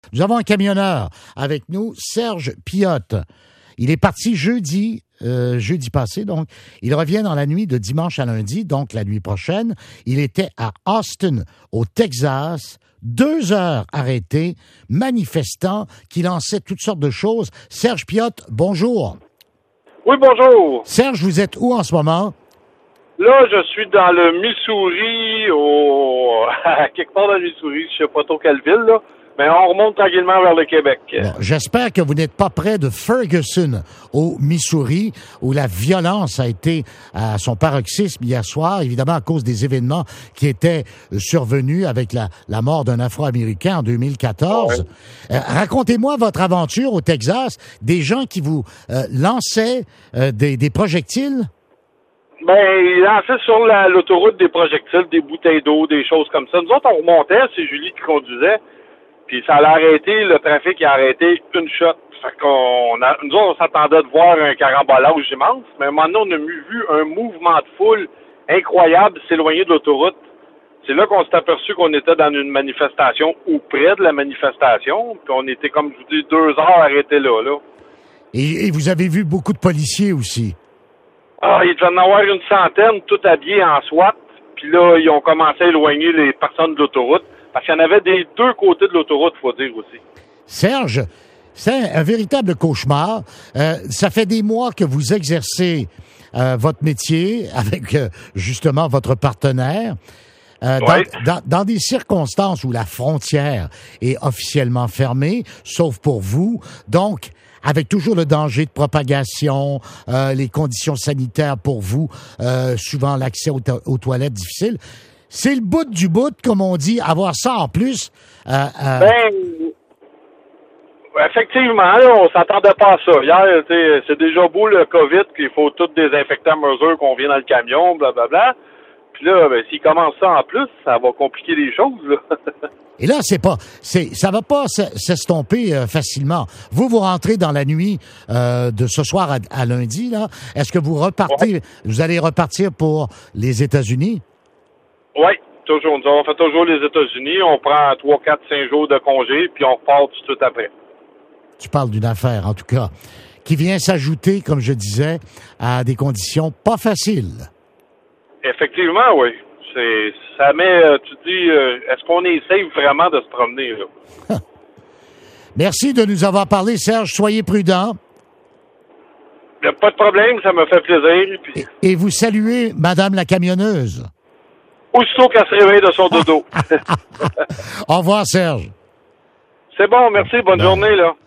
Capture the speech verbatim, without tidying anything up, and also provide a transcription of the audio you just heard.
Nous avons un camionneur avec nous, Serge Piotte. Il est parti jeudi, euh, jeudi passé, donc. Il revient dans la nuit de dimanche à lundi, donc la nuit prochaine. Il était à Austin, au Texas, deux heures arrêté, manifestant, qui lançait toutes sortes de choses. Serge Piotte, bonjour. Oui, bonjour. Serge, vous êtes où en ce moment? Là, je suis dans le Missouri, au... à quelque part dans le Missouri, je sais pas trop quelle ville, là. Mais on remonte tranquillement vers le Québec. Bon, j'espère que vous n'êtes pas près de Ferguson, au Missouri, où la violence a été à son paroxysme hier soir, évidemment à cause des événements qui étaient survenus avec la, la mort d'un Afro-Américain en deux mille quatorze. Ouais. Euh, racontez-moi votre aventure au Texas, des gens qui vous euh, lançaient euh, des, des projectiles. Ben, ils lançaient sur la, l'autoroute des projectiles, des bouteilles d'eau, des choses comme ça. Nous autres, on remontait, c'est Julie qui conduisait. Puis ça a arrêté, le trafic a arrêté une shot. Fait qu'on a, nous autres, on s'attendait de voir un carambolage immense, mais à un moment donné, on a vu un mouvement de foule incroyable s'éloigner de l'autoroute. C'est là qu'on s'est aperçu qu'on était dans une manifestation ou près de la manifestation, puis on était, comme je vous dis, deux heures arrêtés là, là. Et, et vous avez vu beaucoup de policiers aussi? Ah, il devait en avoir une centaine, tout habillés en SWAT, puis là, ils ont commencé à éloigner les personnes de l'autoroute. Parce qu'il y en avait des deux côtés de l'autoroute, il faut dire aussi. Serge, c'est un véritable cauchemar. Euh, ça fait des mois que vous exercez euh, votre métier avec euh, justement votre partenaire. Euh, ouais. dans, dans, dans des circonstances où la frontière est officiellement fermée, sauf pour vous, donc avec toujours le danger de propagation, euh, les conditions sanitaires pour vous, euh, souvent l'accès aux, to- aux toilettes difficile. C'est le bout du bout, comme on dit, avoir ça en plus. Euh, euh... Ben, effectivement, là, on s'attendait pas à ça. Hier, c'est déjà beau le COVID, qu'il faut tout désinfecter à mesure qu'on vient dans le camion, blablabla. Puis là, ben, s'il commence ça en plus, ça va compliquer les choses, là. Et là, c'est pas, c'est, ça va pas s'estomper euh, facilement. Vous, vous rentrez dans la nuit euh, de ce soir à, à lundi, là. Est-ce que vous repartez, ouais. vous allez repartir pour les États-Unis? Oui, toujours. Nous avons fait toujours les États-Unis. On prend trois, quatre, cinq jours de congé, puis on repart tout de suite après. Tu parles d'une affaire, en tout cas, qui vient s'ajouter, comme je disais, à des conditions pas faciles. Effectivement, oui. C'est, ça met, tu dis, euh, est-ce qu'on est safe vraiment de se promener, là? Merci de nous avoir parlé, Serge. Soyez prudent. Il n'y a pas de problème, ça me fait plaisir. Puis... Et, et vous saluez Madame la camionneuse. Aussitôt qu'elle se réveille de son dodo. Au revoir, Serge. C'est bon, merci. Bonne ben... journée, là.